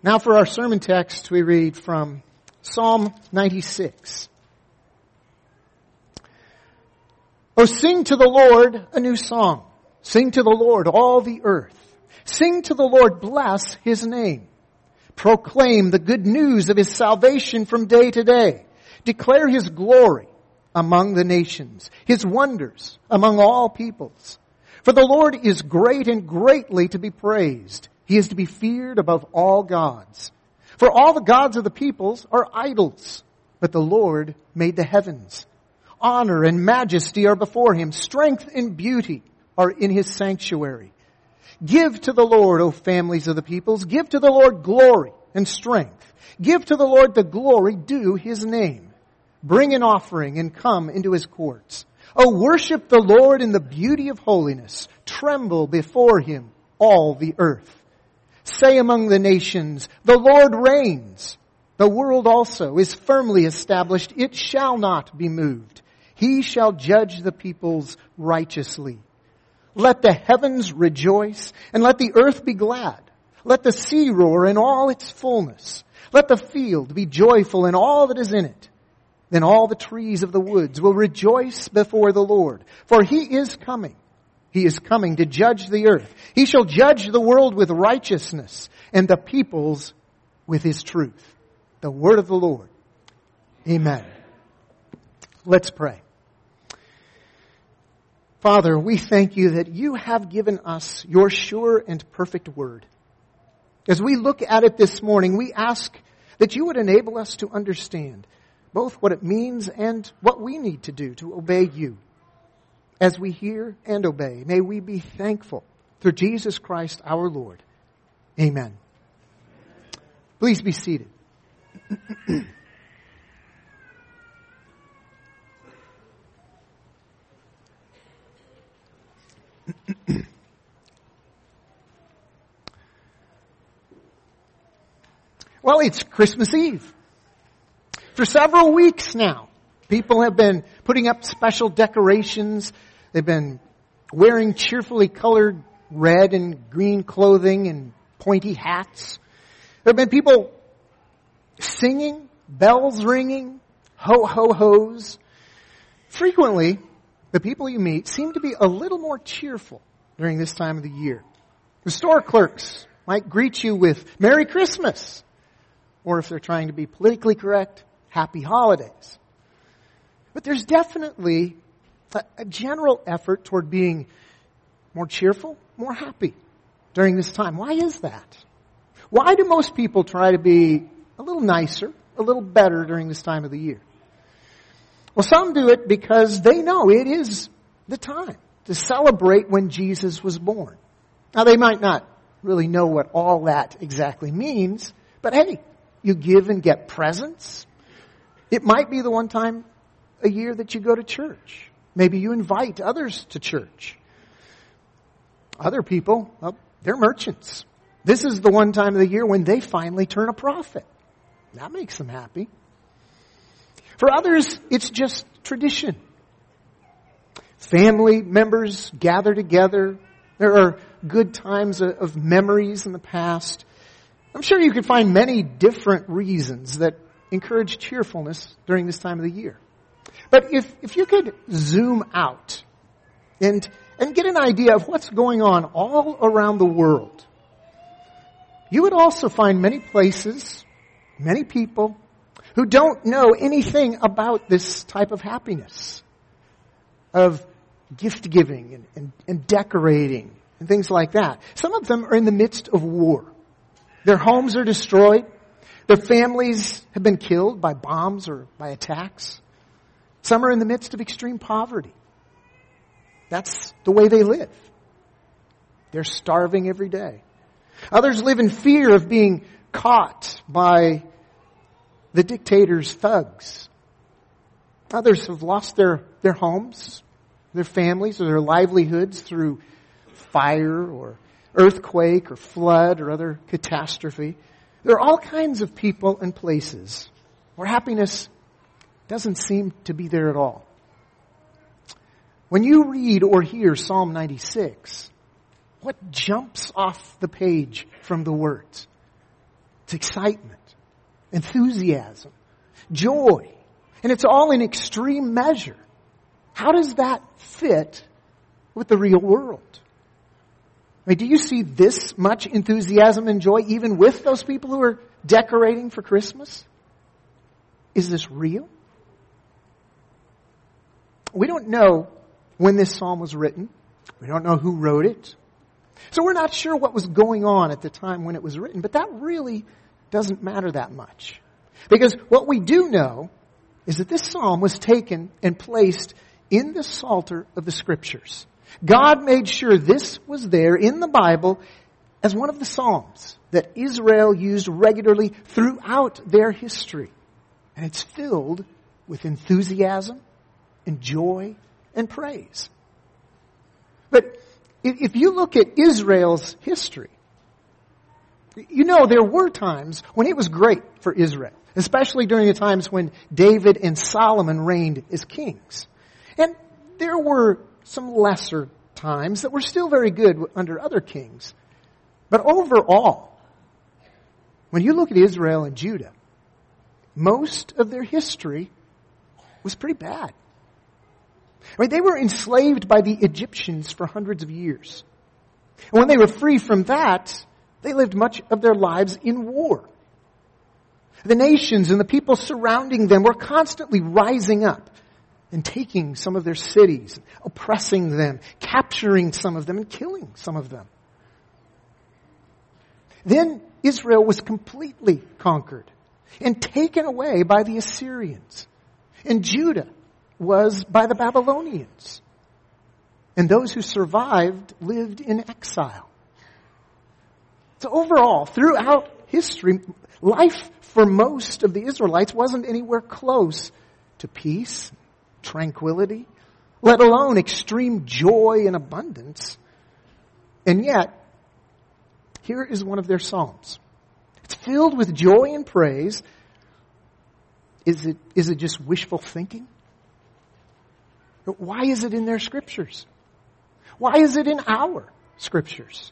Now for our sermon text, we read from Psalm 96. Oh, sing to the Lord a new song. Sing to the Lord, all the earth. Sing to the Lord, bless His name. Proclaim the good news of His salvation from day to day. Declare His glory among the nations, His wonders among all peoples. For the Lord is great and greatly to be praised. He is to be feared above all gods. For all the gods of the peoples are idols, but the Lord made the heavens. Honor and majesty are before Him. Strength and beauty are in His sanctuary. Give to the Lord, O families of the peoples. Give to the Lord glory and strength. Give to the Lord the glory due His name. Bring an offering and come into His courts. O worship the Lord in the beauty of holiness. Tremble before Him, all the earth. Say among the nations, the Lord reigns. The world also is firmly established. It shall not be moved. He shall judge the peoples righteously. Let the heavens rejoice, and let the earth be glad. Let the sea roar in all its fullness. Let the field be joyful in all that is in it. Then all the trees of the woods will rejoice before the Lord, for He is coming. He is coming to judge the earth. He shall judge the world with righteousness, and the peoples with His truth. The word of the Lord. Amen. Let's pray. Father, we thank You that You have given us Your sure and perfect word. As we look at it this morning, we ask that You would enable us to understand both what it means and what we need to do to obey You. As we hear and obey, may we be thankful through Jesus Christ our Lord. Amen. Please be seated. Well, it's Christmas Eve. For several weeks now, people have been putting up special decorations. They've been wearing cheerfully colored red and green clothing and pointy hats. There have been people singing, bells ringing, ho-ho-hos. Frequently, the people you meet seem to be a little more cheerful during this time of the year. The store clerks might greet you with Merry Christmas, or if they're trying to be politically correct, Happy Holidays. But there's definitely a general effort toward being more cheerful, more happy during this time. Why is that? Why do most people try to be a little nicer, a little better during this time of the year? Well, some do it because they know it is the time to celebrate when Jesus was born. Now, they might not really know what all that exactly means, but hey, you give and get presents. It might be the one time a year that you go to church. Maybe you invite others to church. Other people, well, they're merchants. This is the one time of the year when they finally turn a profit. That makes them happy. For others, it's just tradition. Family members gather together. There are good times of memories in the past. I'm sure you could find many different reasons that encourage cheerfulness during this time of the year. But if you could zoom out and get an idea of what's going on all around the world, you would also find many places, many people who don't know anything about this type of happiness, of gift giving and decorating and things like that. Some of them are in the midst of war. Their homes are destroyed. Their families have been killed by bombs or by attacks. Some are in the midst of extreme poverty. That's the way they live. They're starving every day. Others live in fear of being caught by the dictator's thugs. Others have lost their homes, their families, or their livelihoods through fire or earthquake or flood or other catastrophe. There are all kinds of people and places where happiness doesn't seem to be there at all. When you read or hear Psalm 96, what jumps off the page from the words? It's excitement, enthusiasm, joy. And it's all in extreme measure. How does that fit with the real world? I mean, do you see this much enthusiasm and joy even with those people who are decorating for Christmas? Is this real? We don't know when this psalm was written. We don't know who wrote it. So we're not sure what was going on at the time when it was written, but that really doesn't matter that much. Because what we do know is that this psalm was taken and placed in the Psalter of the Scriptures. God made sure this was there in the Bible as one of the psalms that Israel used regularly throughout their history. And it's filled with enthusiasm and joy and praise. But if you look at Israel's history, you know there were times when it was great for Israel, especially during the times when David and Solomon reigned as kings. And there were some lesser times that were still very good under other kings. But overall, when you look at Israel and Judah, most of their history was pretty bad. I mean, they were enslaved by the Egyptians for hundreds of years. And when they were free from that, they lived much of their lives in war. The nations and the people surrounding them were constantly rising up and taking some of their cities, oppressing them, capturing some of them, and killing some of them. Then Israel was completely conquered and taken away by the Assyrians. And Judah was by the Babylonians. And those who survived lived in exile. So overall, throughout history, life for most of the Israelites wasn't anywhere close to peace, tranquility, let alone extreme joy and abundance. And yet, here is one of their psalms. It's filled with joy and praise. Is it just wishful thinking? Why is it in their scriptures? Why is it in our scriptures?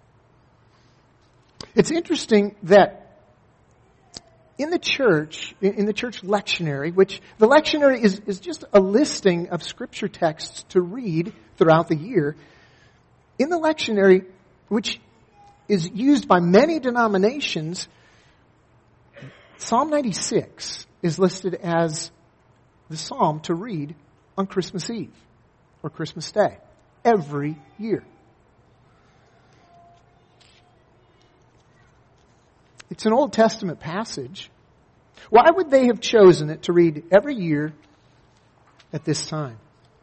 It's interesting that in the church lectionary, which the lectionary is just a listing of scripture texts to read throughout the year, in the lectionary, which is used by many denominations, Psalm 96 is listed as the psalm to read on Christmas Eve or Christmas Day every year. It's an Old Testament passage. Why would they have chosen it to read every year at this time?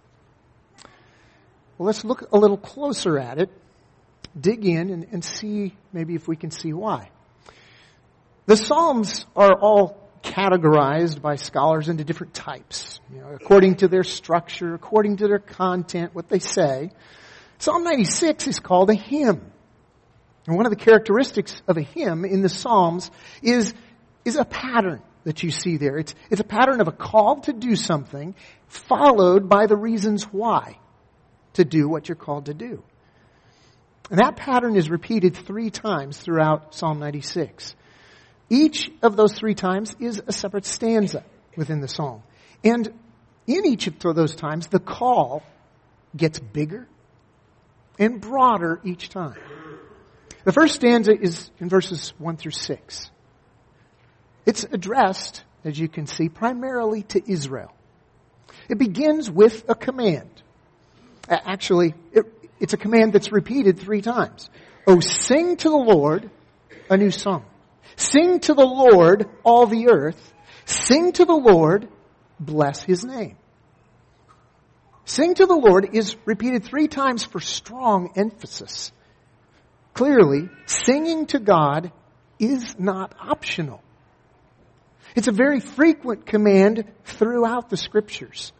Well, let's look a little closer at it, dig in, and see maybe if we can see why. The Psalms are all categorized by scholars into different types, according to their structure, according to their content, what they say. Psalm 96 is called a hymn. And one of the characteristics of a hymn in the Psalms is a pattern that you see there. It's a pattern of a call to do something followed by the reasons why to do what you're called to do. And that pattern is repeated 3 times throughout Psalm 96. Each of those 3 times is a separate stanza within the psalm. And in each of those times, the call gets bigger and broader each time. The first stanza is in verses 1 through 6. It's addressed, as you can see, primarily to Israel. It begins with a command. Actually, it's a command that's repeated 3 times. Oh, sing to the Lord a new song. Sing to the Lord, all the earth. Sing to the Lord, bless His name. Sing to the Lord is repeated 3 times for strong emphasis. Clearly, singing to God is not optional. It's a very frequent command throughout the Scriptures.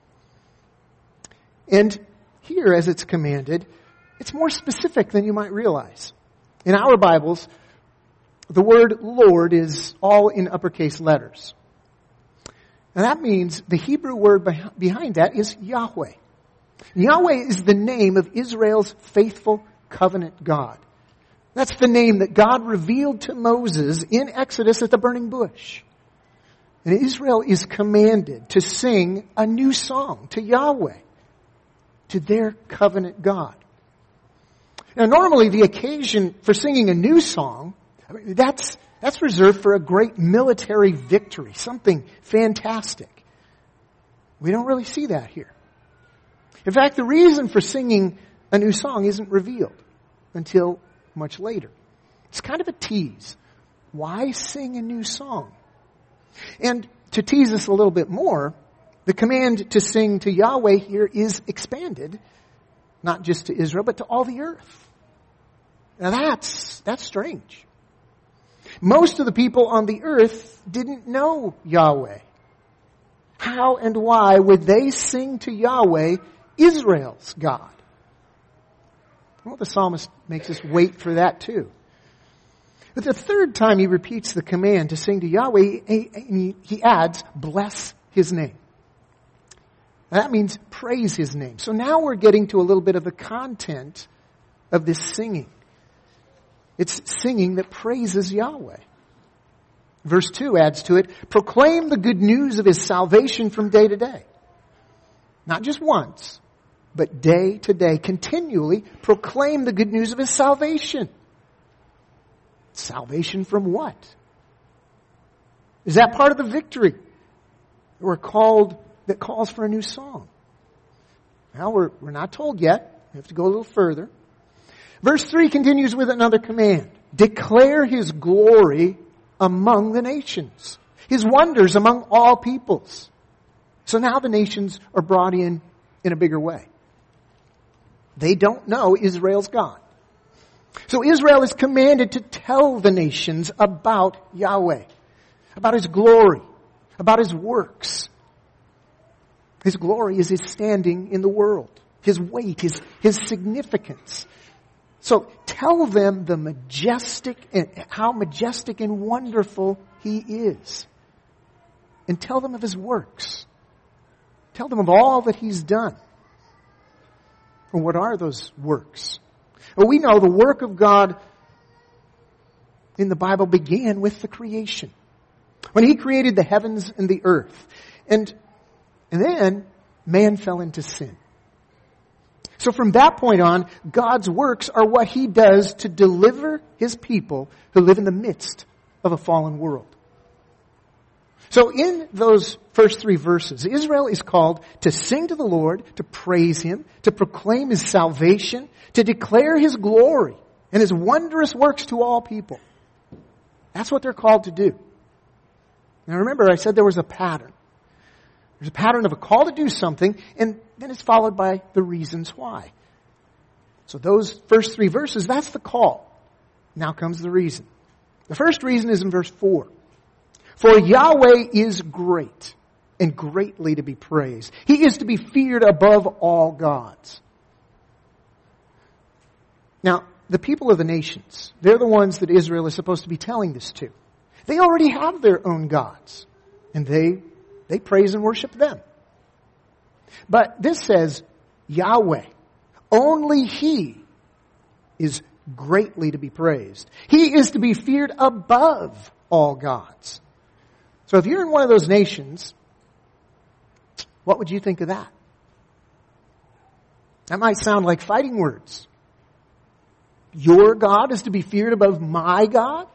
And here, as it's commanded, it's more specific than you might realize. In our Bibles, the word Lord is all in uppercase letters. And that means the Hebrew word behind that is Yahweh. Yahweh is the name of Israel's faithful covenant God. That's the name that God revealed to Moses in Exodus at the burning bush. And Israel is commanded to sing a new song to Yahweh, to their covenant God. Now, normally the occasion for singing a new song, that's reserved for a great military victory, something fantastic. We don't really see that here. In fact, the reason for singing a new song isn't revealed until much later. It's kind of a tease. Why sing a new song? And to tease us a little bit more, the command to sing to Yahweh here is expanded, not just to Israel, but to all the earth. Now that's strange. Most of the people on the earth didn't know Yahweh. How and why would they sing to Yahweh, Israel's God? Well, the psalmist makes us wait for that too. But the third time he repeats the command to sing to Yahweh, he adds, bless his name. That means praise his name. So now we're getting to a little bit of the content of this singing. It's singing that praises Yahweh. Verse 2 adds to it, proclaim the good news of his salvation from day to day. Not just once, but day to day, continually proclaim the good news of his salvation. Salvation from what? Is that part of the victory that calls for a new song? Well, we're not told yet. We have to go a little further. Verse 3 continues with another command. Declare his glory among the nations, his wonders among all peoples. So now the nations are brought in a bigger way. They don't know Israel's God. So Israel is commanded to tell the nations about Yahweh, about his glory, about his works. His glory is his standing in the world, his weight, his significance. So tell them how majestic and wonderful he is. And tell them of his works. Tell them of all that he's done. And what are those works? Well, we know the work of God in the Bible began with the creation. When he created the heavens and the earth. And then man fell into sin. So from that point on, God's works are what he does to deliver his people who live in the midst of a fallen world. So in those first 3 verses, Israel is called to sing to the Lord, to praise him, to proclaim his salvation, to declare his glory and his wondrous works to all people. That's what they're called to do. Now remember, I said there was a pattern. There's a pattern of a call to do something, and then it's followed by the reasons why. So those first 3 verses, that's the call. Now comes the reason. The first reason is in verse 4. For Yahweh is great and greatly to be praised. He is to be feared above all gods. Now, the people of the nations, they're the ones that Israel is supposed to be telling this to. They already have their own gods, and they praise and worship them. But this says Yahweh. Only he is greatly to be praised. He is to be feared above all gods. So if you're in one of those nations, what would you think of that? That might sound like fighting words. Your God is to be feared above my God?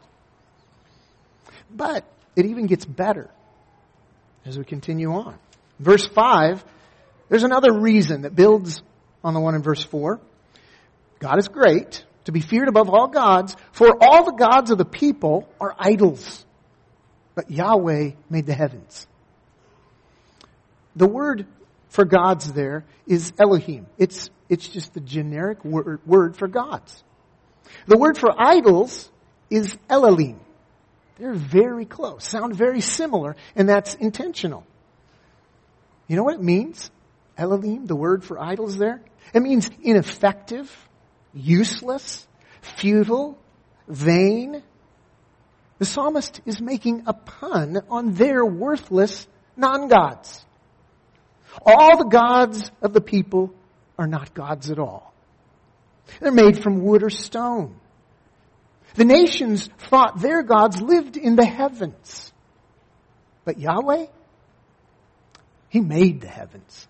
But it even gets better as we continue on. Verse 5, there's another reason that builds on the one in verse 4. God is great, to be feared above all gods, for all the gods of the people are idols. But Yahweh made the heavens. The word for gods there is Elohim. It's just the generic word for gods. The word for idols is Elohim. They're very close, sound very similar, and that's intentional. You know what it means? Elohim, the word for idols there? It means ineffective, useless, futile, vain. The psalmist is making a pun on their worthless non-gods. All the gods of the people are not gods at all. They're made from wood or stone. The nations thought their gods lived in the heavens. But Yahweh, He made the heavens.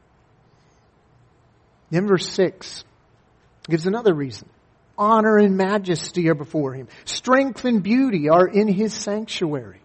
Then verse 6 gives another reason. Honor and majesty are before Him. Strength and beauty are in His sanctuary.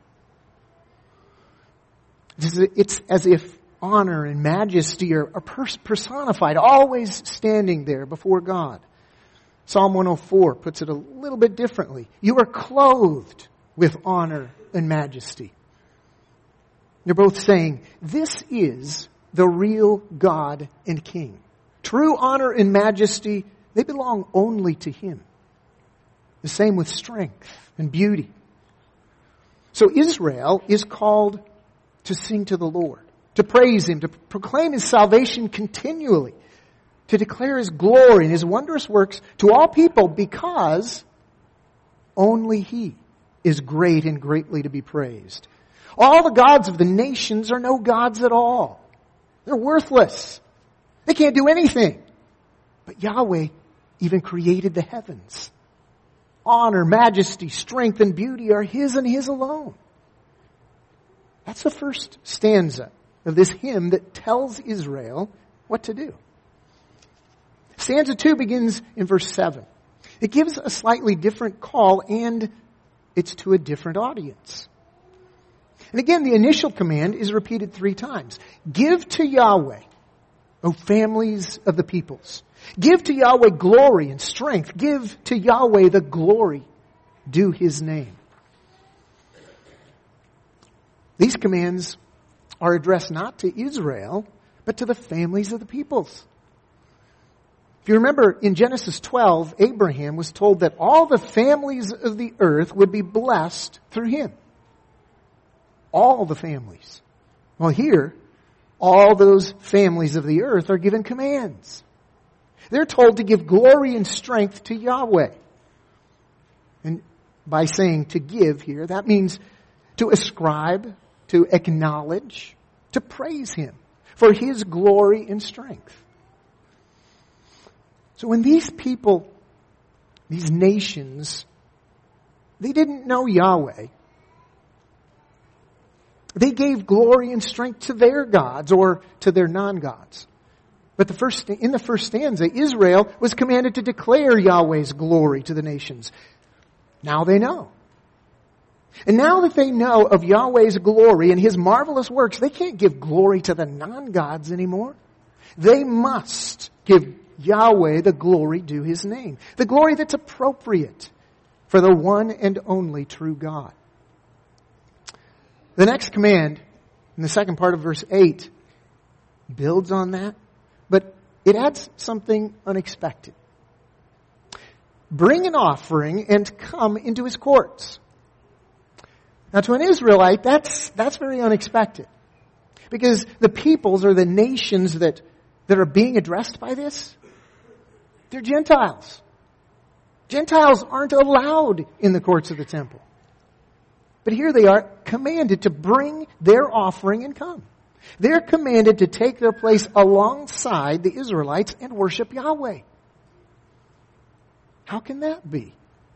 It's as if honor and majesty are personified, always standing there before God. Psalm 104 puts it a little bit differently. You are clothed with honor and majesty. They're both saying, this is the real God and King. True honor and majesty, they belong only to Him. The same with strength and beauty. So Israel is called to sing to the Lord, to praise Him, to proclaim His salvation continually, to declare His glory and His wondrous works to all people, because only He is great and greatly to be praised. All the gods of the nations are no gods at all. They're worthless. They can't do anything. But Yahweh even created the heavens. Honor, majesty, strength, and beauty are His and His alone. That's the first stanza of this hymn that tells Israel what to do. Stanza 2 begins in verse 7. It gives a slightly different call, and it's to a different audience. And again, the initial command is repeated 3 times. Give to Yahweh, O families of the peoples. Give to Yahweh glory and strength. Give to Yahweh the glory due His name. These commands are addressed not to Israel, but to the families of the peoples. If you remember, in Genesis 12, Abraham was told that all the families of the earth would be blessed through him. All the families. Well, here, all those families of the earth are given commands. They're told to give glory and strength to Yahweh. And by saying to give here, that means to ascribe, to acknowledge, to praise Him for His glory and strength. So when these people, these nations, they didn't know Yahweh, they gave glory and strength to their gods or to their non-gods. But in the first stanza, Israel was commanded to declare Yahweh's glory to the nations. Now they know. And now that they know of Yahweh's glory and His marvelous works, they can't give glory to the non-gods anymore. They must give Yahweh the glory due His name. The glory that's appropriate for the one and only true God. The next command, in the second part of verse 8, builds on that, but it adds something unexpected. Bring an offering and come into His courts. Now to an Israelite, that's very unexpected. Because the peoples or the nations that are being addressed by this, they're Gentiles. Gentiles aren't allowed in the courts of the temple. But here they are commanded to bring their offering and come. They're commanded to take their place alongside the Israelites and worship Yahweh. How can that be?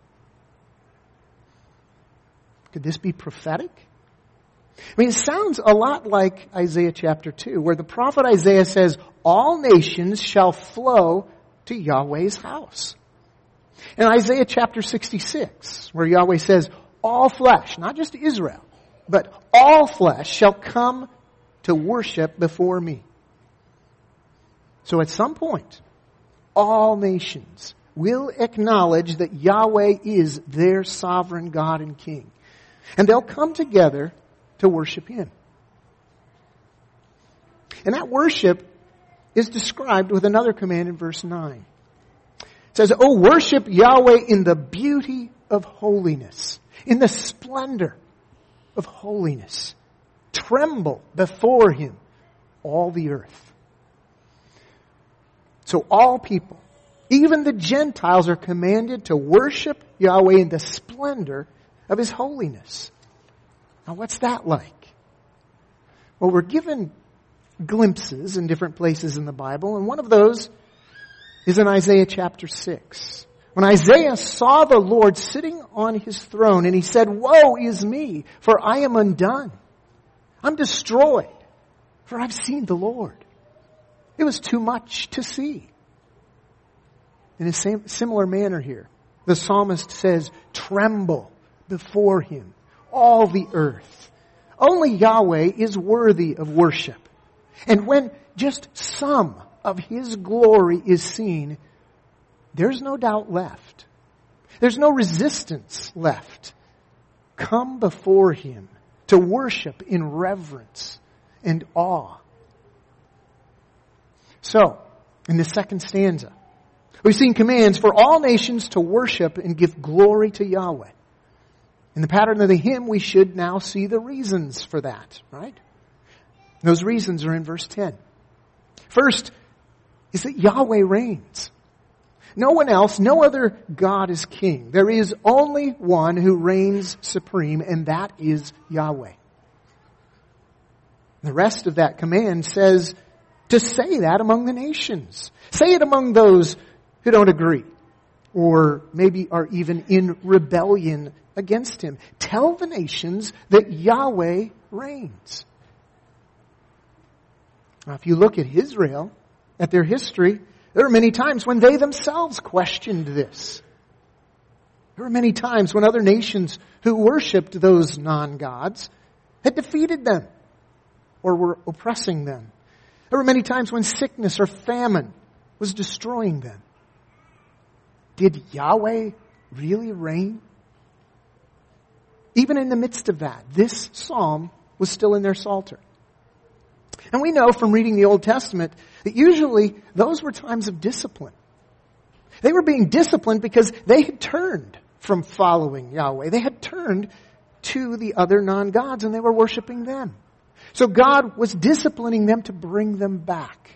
Could this be prophetic? I mean, it sounds a lot like Isaiah chapter 2, where the prophet Isaiah says, all nations shall flow to Yahweh's house. And Isaiah chapter 66, where Yahweh says, all flesh, not just Israel, but all flesh shall come to worship before me. So at some point, all nations will acknowledge that Yahweh is their sovereign God and King. And they'll come together to worship Him. And that worship is described with another command in verse 9. It says, "O worship Yahweh in the beauty of holiness, in the splendor of holiness. Tremble before Him, all the earth." So all people, even the Gentiles, are commanded to worship Yahweh in the splendor of His holiness. Now what's that like? Well, we're given glimpses in different places in the Bible, and one of those is in Isaiah chapter 6, When Isaiah saw the Lord sitting on his throne, and he said, "Woe is me, for I am undone. I'm destroyed, for I've seen the Lord." It was too much to see. In a similar manner here, the psalmist says, "Tremble before him, all the earth." Only Yahweh is worthy of worship. And when just some of his glory is seen, there's no doubt left. There's no resistance left. Come before him to worship in reverence and awe. So, in the second stanza, we've seen commands for all nations to worship and give glory to Yahweh. In the pattern of the hymn, we should now see the reasons for that, right? Those reasons are in verse 10. First is that Yahweh reigns. No one else, no other God is king. There is only one who reigns supreme, and that is Yahweh. The rest of that command says to say that among the nations. Say it among those who don't agree, or maybe are even in rebellion against him. Tell the nations that Yahweh reigns. Now, if you look at Israel, at their history, there were many times when they themselves questioned this. There were many times when other nations who worshipped those non-gods had defeated them or were oppressing them. There were many times when sickness or famine was destroying them. Did Yahweh really reign? Even in the midst of that, this psalm was still in their psalter. And we know from reading the Old Testament that usually those were times of discipline. They were being disciplined because they had turned from following Yahweh. They had turned to the other non-gods and they were worshiping them. So God was disciplining them to bring them back.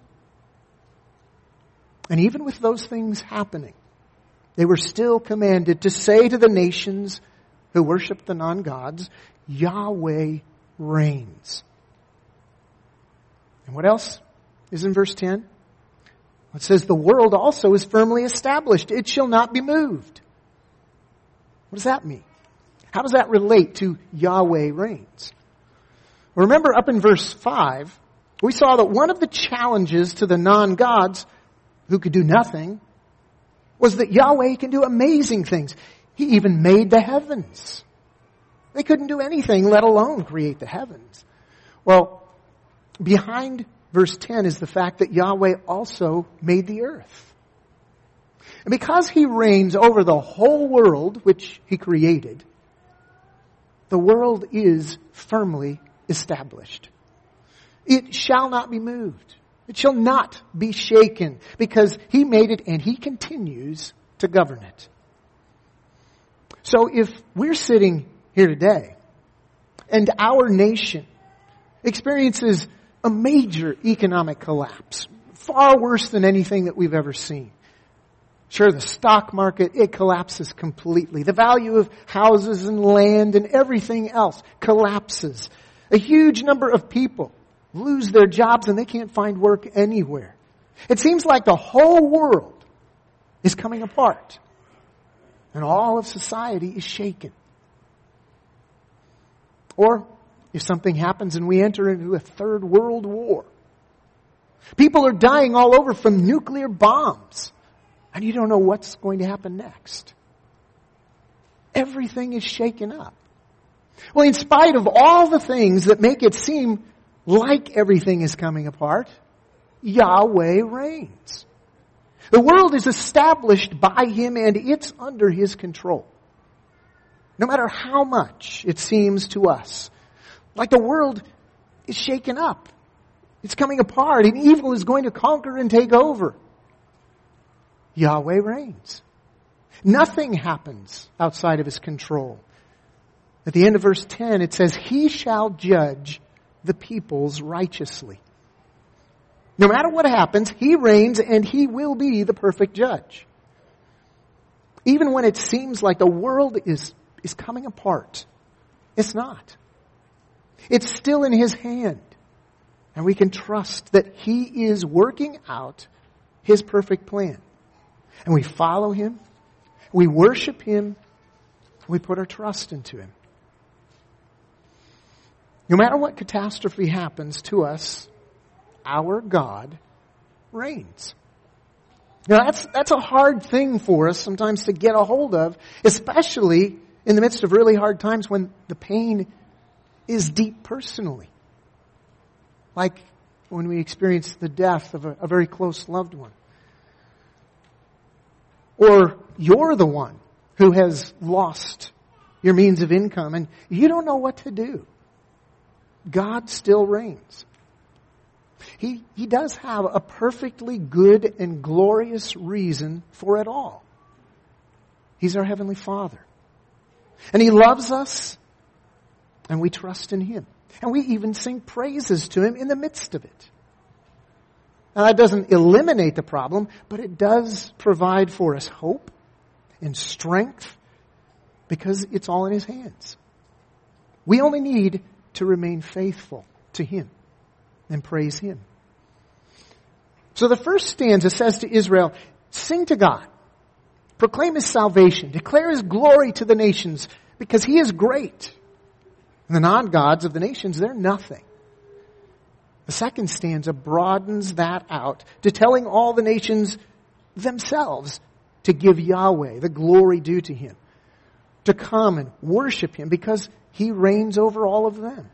And even with those things happening, they were still commanded to say to the nations who worship the non-gods, Yahweh reigns. And what else is in verse 10? It says, the world also is firmly established. It shall not be moved. What does that mean? How does that relate to Yahweh reigns? Well, remember up in verse 5, we saw that one of the challenges to the non-gods who could do nothing was that Yahweh can do amazing things. He even made the heavens. They couldn't do anything, let alone create the heavens. Well, behind verse 10 is the fact that Yahweh also made the earth. And because He reigns over the whole world which He created, the world is firmly established. It shall not be moved. It shall not be shaken because He made it and He continues to govern it. So if we're sitting here today and our nation experiences a major economic collapse, far worse than anything that we've ever seen. Sure, the stock market, it collapses completely. The value of houses and land and everything else collapses. A huge number of people lose their jobs and they can't find work anywhere. It seems like the whole world is coming apart. And all of society is shaken. Or if something happens and we enter into a third world war. People are dying all over from nuclear bombs. And you don't know what's going to happen next. Everything is shaken up. Well, in spite of all the things that make it seem like everything is coming apart, Yahweh reigns. The world is established by Him and it's under His control. No matter how much it seems to us like the world is shaken up. It's coming apart and evil is going to conquer and take over. Yahweh reigns. Nothing happens outside of His control. At the end of verse 10, it says, He shall judge the peoples righteously. No matter what happens, He reigns and He will be the perfect judge. Even when it seems like the world is coming apart, it's not. It's still in His hand. And we can trust that He is working out His perfect plan. And we follow Him. We worship Him. We put our trust into Him. No matter what catastrophe happens to us, our God reigns. Now that's a hard thing for us sometimes to get a hold of, especially in the midst of really hard times when the pain is deep personally. Like when we experience the death of a very close loved one. Or you're the one who has lost your means of income and you don't know what to do. God still reigns. He does have a perfectly good and glorious reason for it all. He's our Heavenly Father. And He loves us, and we trust in Him. And we even sing praises to Him in the midst of it. Now that doesn't eliminate the problem, but it does provide for us hope and strength because it's all in His hands. We only need to remain faithful to Him and praise Him. So the first stanza says to Israel, sing to God, proclaim His salvation, declare His glory to the nations because He is great. And the non-gods of the nations, they're nothing. The second stanza broadens that out to telling all the nations themselves to give Yahweh the glory due to Him, to come and worship Him because He reigns over all of them.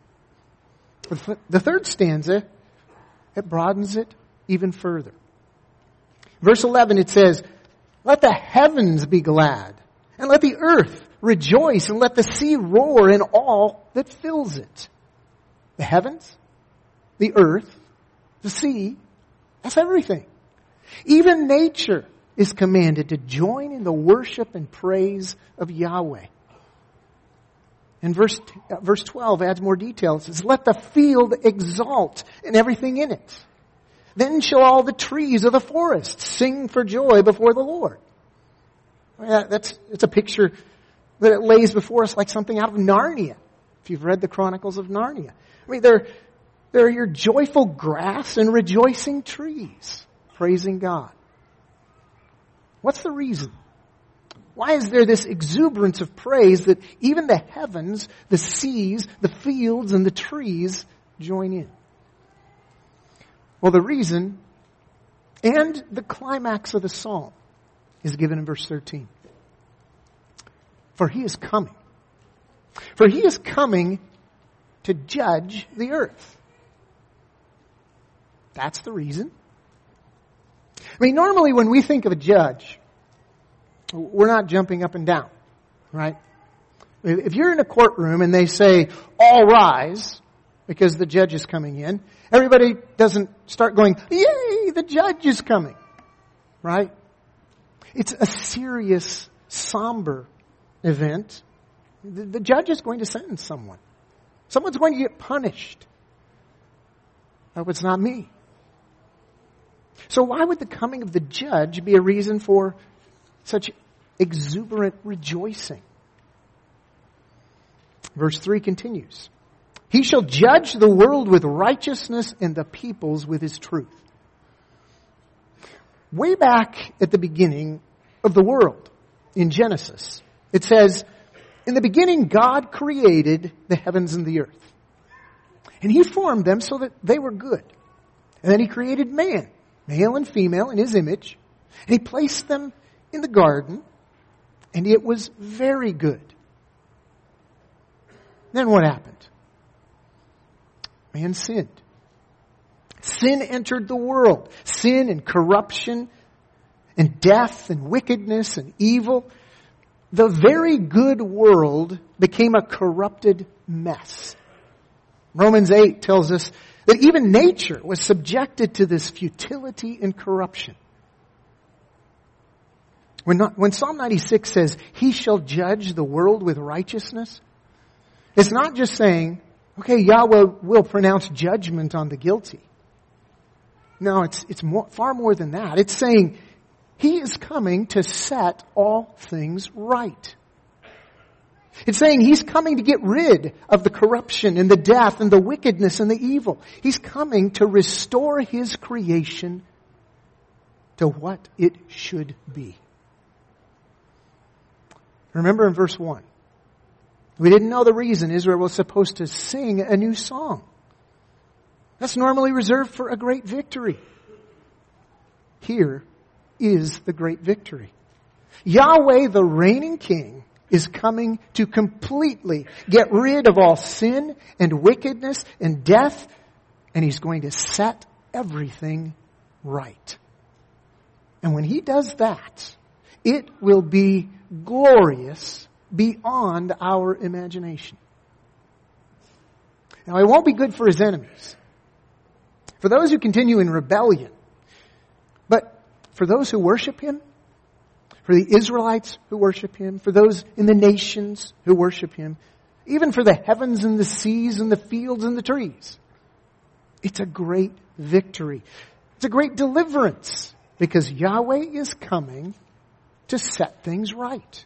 The third stanza, it broadens it even further. Verse 11, it says, let the heavens be glad, and let the earth rejoice, and let the sea roar in all that fills it. The heavens, the earth, the sea, that's everything. Even nature is commanded to join in the worship and praise of Yahweh. And verse 12 adds more detail. It says, let the field exult and everything in it. Then shall all the trees of the forest sing for joy before the Lord. It's a picture that it lays before us like something out of Narnia. If you've read the Chronicles of Narnia. I mean, they're your joyful grass and rejoicing trees, praising God. What's the reason? Why is there this exuberance of praise that even the heavens, the seas, the fields, and the trees join in? Well, the reason and the climax of the psalm is given in verse 13. For He is coming. For He is coming to judge the earth. That's the reason. I mean, normally when we think of a judge, we're not jumping up and down, right? If you're in a courtroom and they say, all rise, because the judge is coming in, everybody doesn't start going, yay, the judge is coming, right? It's a serious, somber event. The judge is going to sentence someone. Someone's going to get punished. Oh, it's not me. So why would the coming of the judge be a reason for such exuberant rejoicing? Verse 3 continues. He shall judge the world with righteousness and the peoples with His truth. Way back at the beginning of the world, in Genesis, it says, in the beginning God created the heavens and the earth. And He formed them so that they were good. And then He created man, male and female, in His image. And He placed them in the garden, and it was very good. Then what happened? Man sinned. Sin entered the world. Sin and corruption and death and wickedness and evil. The very good world became a corrupted mess. Romans 8 tells us that even nature was subjected to this futility and corruption. When Psalm 96 says, He shall judge the world with righteousness, it's not just saying, okay, Yahweh will pronounce judgment on the guilty. No, it's far more than that. It's saying He is coming to set all things right. It's saying He's coming to get rid of the corruption and the death and the wickedness and the evil. He's coming to restore His creation to what it should be. Remember in verse 1, we didn't know the reason Israel was supposed to sing a new song. That's normally reserved for a great victory. Here is the great victory. Yahweh, the reigning king, is coming to completely get rid of all sin and wickedness and death, and He's going to set everything right. And when He does that, it will be glorious beyond our imagination. Now, it won't be good for His enemies, for those who continue in rebellion, but for those who worship Him, for the Israelites who worship Him, for those in the nations who worship Him, even for the heavens and the seas and the fields and the trees. It's a great victory. It's a great deliverance because Yahweh is coming to set things right.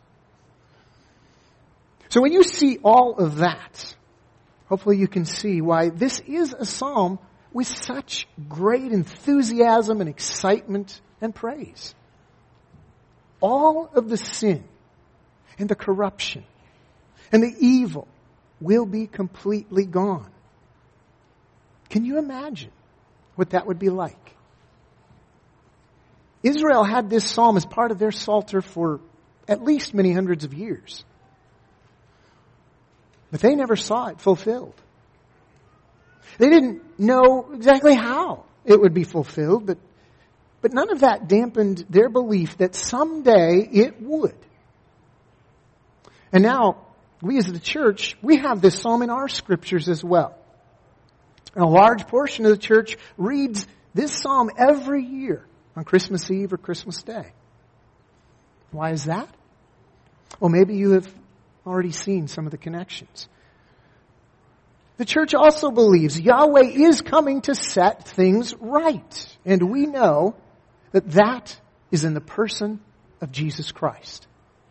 So when you see all of that, hopefully you can see why this is a psalm with such great enthusiasm and excitement and praise. All of the sin and the corruption and the evil will be completely gone. Can you imagine what that would be like? Israel had this psalm as part of their Psalter for at least many hundreds of years. But they never saw it fulfilled. They didn't know exactly how it would be fulfilled, but none of that dampened their belief that someday it would. And now, we as the church, we have this psalm in our scriptures as well. And a large portion of the church reads this psalm every year on Christmas Eve or Christmas Day. Why is that? Well, maybe you have already seen some of the connections. The church also believes Yahweh is coming to set things right. And we know that is in the person of Jesus Christ.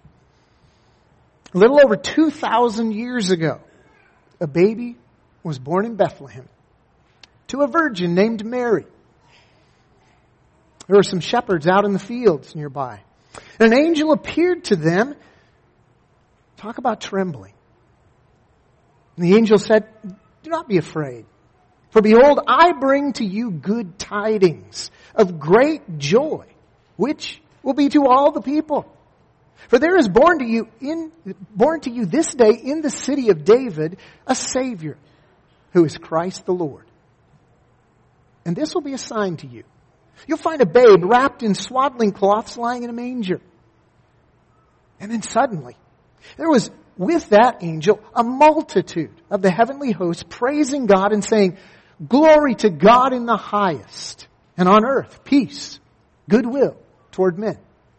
A little over 2,000 years ago, a baby was born in Bethlehem to a virgin named Mary. There were some shepherds out in the fields nearby. And an angel appeared to them. Talk about trembling. And the angel said, "Do not be afraid. For behold, I bring to you good tidings of great joy, which will be to all the people. For there is born to you this day in the city of David a Savior, who is Christ the Lord. And this will be a sign to you. You'll find a babe wrapped in swaddling cloths lying in a manger." And then suddenly, there was with that angel a multitude of the heavenly hosts praising God and saying, "Glory to God in the highest, and on earth peace, goodwill toward men."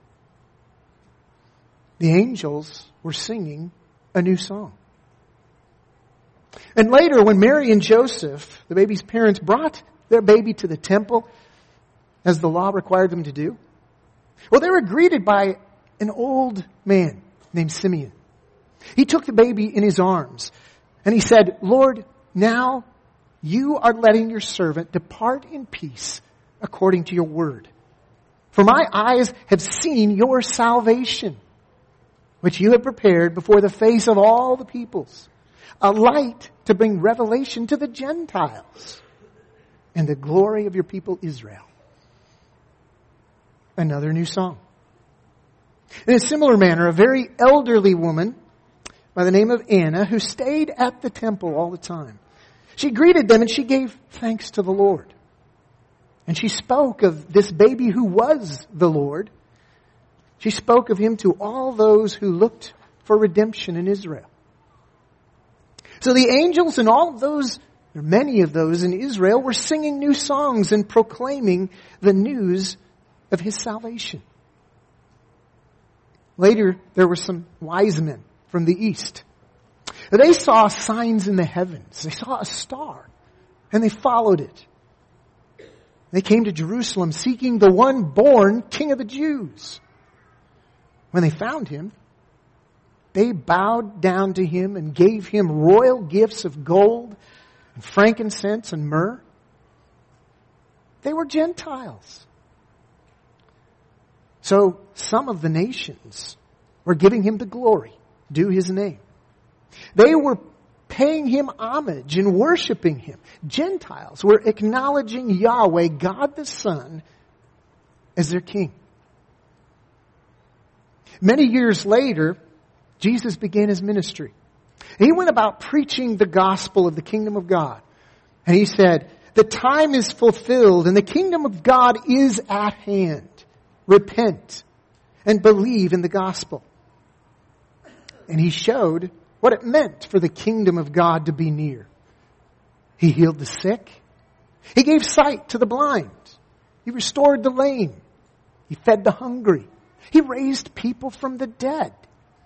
The angels were singing a new song. And later, when Mary and Joseph, the baby's parents, brought their baby to the temple, as the law required them to do, well, they were greeted by an old man named Simeon. He took the baby in his arms, and he said, "Lord, now you are letting your servant depart in peace according to your word. For my eyes have seen your salvation, which you have prepared before the face of all the peoples, a light to bring revelation to the Gentiles, and the glory of your people Israel." Another new song. In a similar manner, a very elderly woman by the name of Anna, who stayed at the temple all the time, she greeted them and she gave thanks to the Lord. And she spoke of this baby who was the Lord. She spoke of him to all those who looked for redemption in Israel. So the angels and all of those, or many of those in Israel, were singing new songs and proclaiming the news of His salvation. Later, there were some wise men from the east. They saw signs in the heavens. They saw a star, and they followed it. They came to Jerusalem seeking the one born King of the Jews. When they found Him, they bowed down to Him and gave Him royal gifts of gold and frankincense and myrrh. They were Gentiles. So some of the nations were giving him the glory due his name. They were paying him homage and worshiping him. Gentiles were acknowledging Yahweh, God the Son, as their king. Many years later, Jesus began his ministry. He went about preaching the gospel of the kingdom of God. And he said, the time is fulfilled and the kingdom of God is at hand. Repent and believe in the gospel. And he showed what it meant for the kingdom of God to be near. He healed the sick. He gave sight to the blind. He restored the lame. He fed the hungry. He raised people from the dead.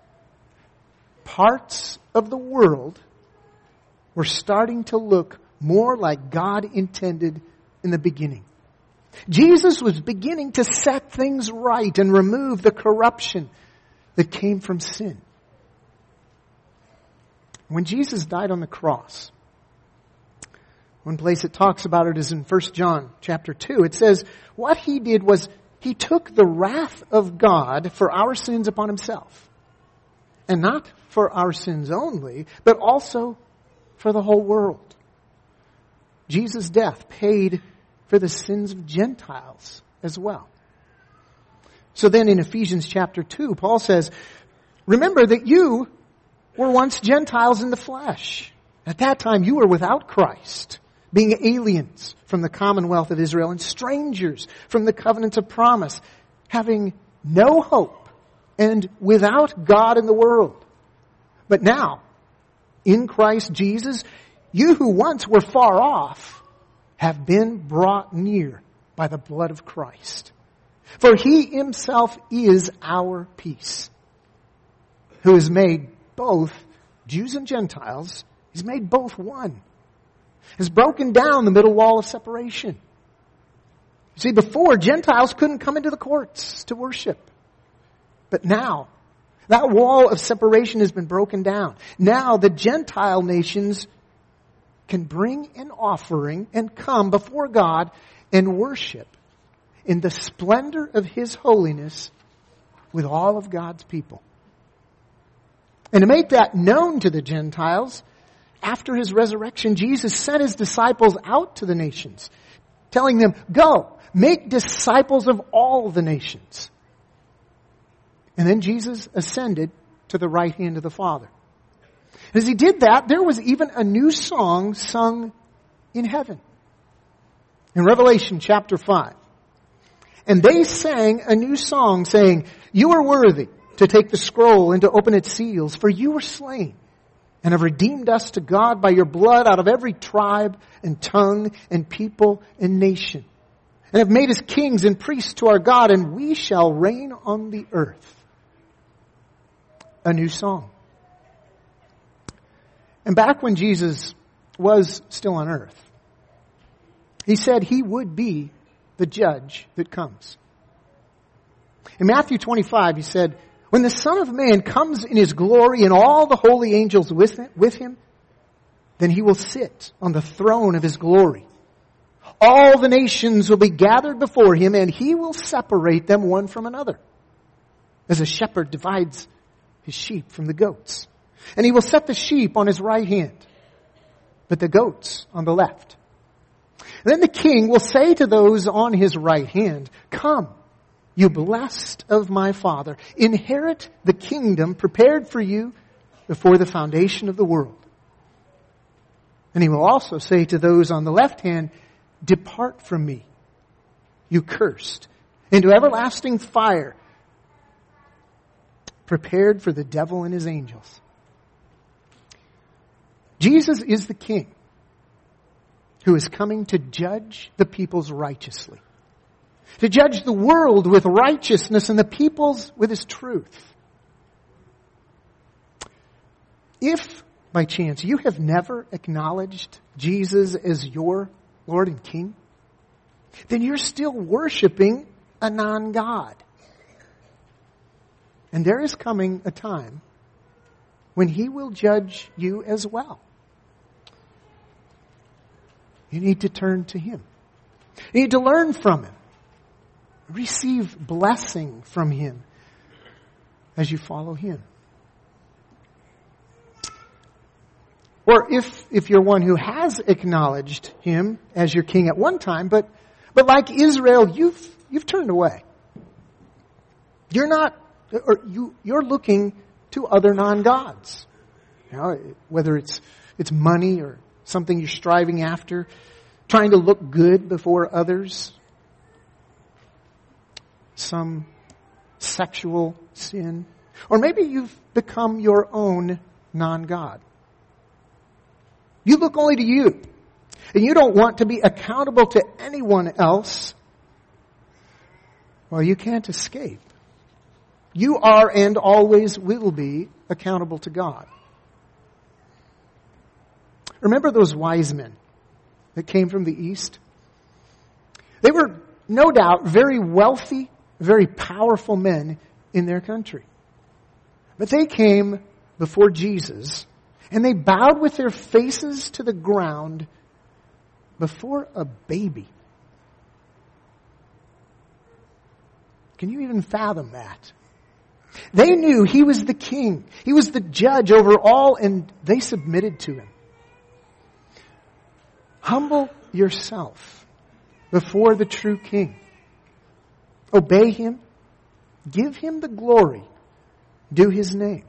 Parts of the world were starting to look more like God intended in the beginning. Jesus was beginning to set things right and remove the corruption that came from sin. When Jesus died on the cross, one place it talks about it is in 1 John chapter 2. It says, what he did was he took the wrath of God for our sins upon himself. And not for our sins only, but also for the whole world. Jesus' death paid for the sins of Gentiles as well. So then in Ephesians chapter 2, Paul says, remember that you were once Gentiles in the flesh. At that time you were without Christ, being aliens from the commonwealth of Israel and strangers from the covenants of promise, having no hope and without God in the world. But now, in Christ Jesus, you who once were far off have been brought near by the blood of Christ. For he himself is our peace, who has made both Jews and Gentiles, he's made both one. Has broken down the middle wall of separation. You see, before, Gentiles couldn't come into the courts to worship. But now, that wall of separation has been broken down. Now the Gentile nations can bring an offering and come before God and worship in the splendor of his holiness with all of God's people. And to make that known to the Gentiles, after his resurrection, Jesus sent his disciples out to the nations, telling them, go, make disciples of all the nations. And then Jesus ascended to the right hand of the Father. As he did that, there was even a new song sung in heaven. In Revelation chapter 5. And they sang a new song saying, you are worthy to take the scroll and to open its seals, for you were slain and have redeemed us to God by your blood out of every tribe and tongue and people and nation, and have made us kings and priests to our God, and we shall reign on the earth. A new song. And back when Jesus was still on earth, he said he would be the judge that comes. In Matthew 25, he said, when the Son of Man comes in his glory and all the holy angels with him, then he will sit on the throne of his glory. All the nations will be gathered before him, and he will separate them one from another, as a shepherd divides his sheep from the goats. And he will set the sheep on his right hand, but the goats on the left. And then the king will say to those on his right hand, come, you blessed of my Father, inherit the kingdom prepared for you before the foundation of the world. And he will also say to those on the left hand, depart from me, you cursed, into everlasting fire, prepared for the devil and his angels. Jesus is the king who is coming to judge the peoples righteously. To judge the world with righteousness and the peoples with his truth. If, by chance, you have never acknowledged Jesus as your Lord and King, then you're still worshiping a non-God. And there is coming a time when he will judge you as well. You need to turn to him. You need to learn from him. receive blessing from Him as you follow Him. Or if you're one who has acknowledged Him as your King at one time, but like Israel, you've turned away. You're looking to other non-gods. You know, whether it's money or something you're striving after, trying to look good before others, some sexual sin, or maybe you've become your own non-God. You look only to you, and you don't want to be accountable to anyone else. Well, you can't escape. You are and always will be accountable to God. Remember those wise men that came from the East? They were, no doubt, very wealthy, very powerful men in their country. But they came before Jesus, and they bowed with their faces to the ground before a baby. Can you even fathom that? They knew He was the king. He was the judge over all, and they submitted to Him. Humble yourself before the true King. Obey Him. Give Him the glory due His name.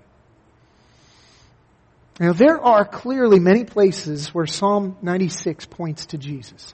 Now, there are clearly many places where Psalm 96 points to Jesus.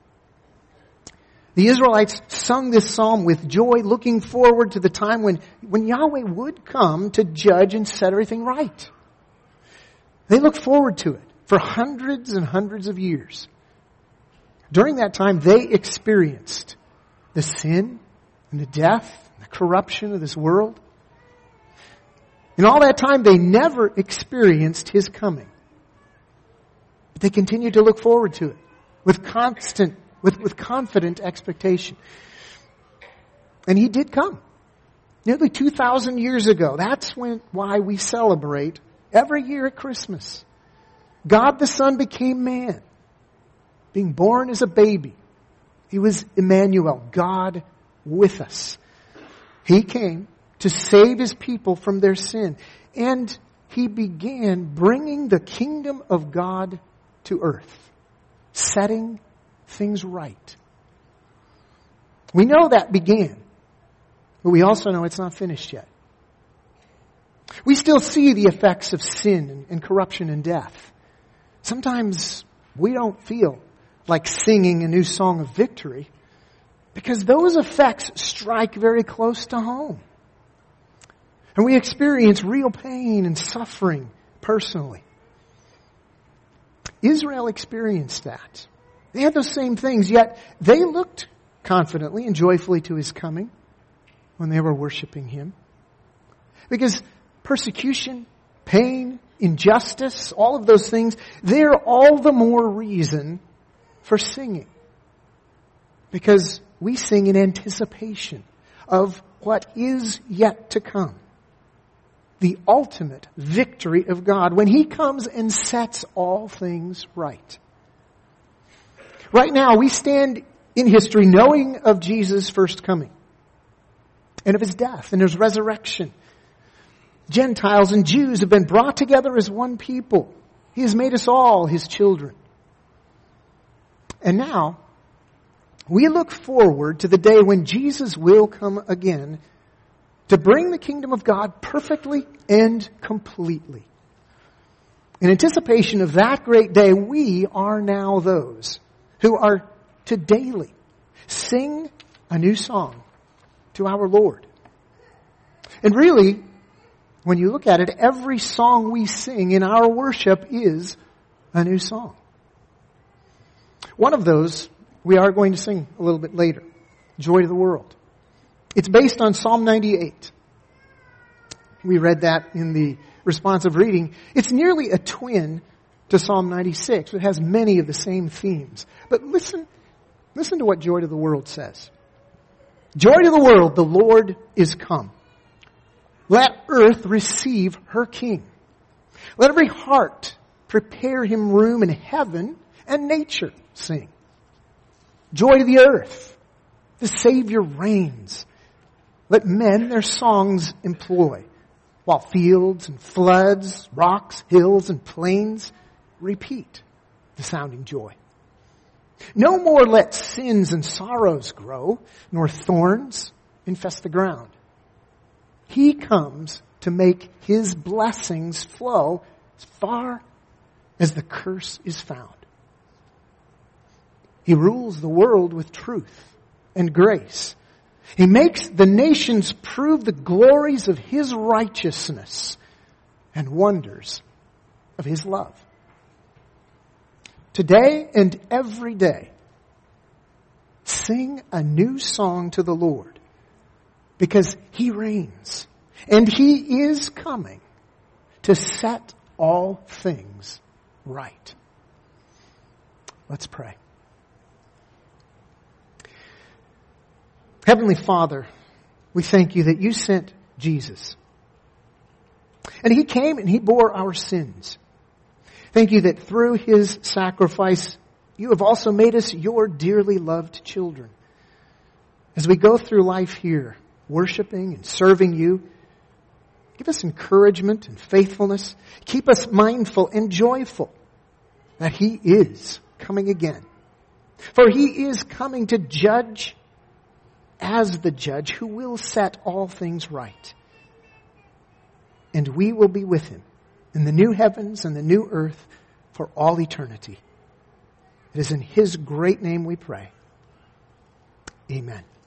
The Israelites sung this psalm with joy, looking forward to the time when Yahweh would come to judge and set everything right. They looked forward to it for hundreds and hundreds of years. During that time, they experienced the sin and the death and the corruption of this world. In all that time, they never experienced His coming. But they continued to look forward to it with confident expectation. And He did come. Nearly 2,000 years ago. That's why we celebrate every year at Christmas. God the Son became man, being born as a baby. He was Emmanuel, God with us. He came to save His people from their sin. And He began bringing the kingdom of God to earth, setting things right. We know that began, but we also know it's not finished yet. We still see the effects of sin and corruption and death. Sometimes we don't feel like singing a new song of victory because those effects strike very close to home. And we experience real pain and suffering personally. Israel experienced that. They had those same things, yet they looked confidently and joyfully to His coming when they were worshiping Him. Because persecution, pain, injustice, all of those things, they're all the more reason for singing. Because we sing in anticipation of what is yet to come. The ultimate victory of God when He comes and sets all things right. Right now, we stand in history knowing of Jesus' first coming and of His death and His resurrection. Gentiles and Jews have been brought together as one people. He has made us all His children. And now, we look forward to the day when Jesus will come again to bring the kingdom of God perfectly and completely. In anticipation of that great day, we are now those who are to daily sing a new song to our Lord. And really, when you look at it, every song we sing in our worship is a new song. One of those we are going to sing a little bit later, Joy to the World. It's based on Psalm 98. We read that in the responsive reading. It's nearly a twin to Psalm 96. It has many of the same themes. But listen to what Joy to the World says. Joy to the world, the Lord is come. Let earth receive her King. Let every heart prepare Him room in heaven, and nature sing. Joy to the earth. The Savior reigns. Let men their songs employ, while fields and floods, rocks, hills, and plains repeat the sounding joy. No more let sins and sorrows grow, nor thorns infest the ground. He comes to make His blessings flow as far as the curse is found. He rules the world with truth and grace. He makes the nations prove the glories of His righteousness and wonders of His love. Today and every day, sing a new song to the Lord, because He reigns and He is coming to set all things right. Let's pray. Heavenly Father, we thank You that You sent Jesus. And He came and He bore our sins. Thank You that through His sacrifice, You have also made us Your dearly loved children. As we go through life here, worshiping and serving You, give us encouragement and faithfulness. Keep us mindful and joyful that He is coming again. For He is coming to judge as the judge who will set all things right. And we will be with Him in the new heavens and the new earth for all eternity. It is in His great name we pray. Amen.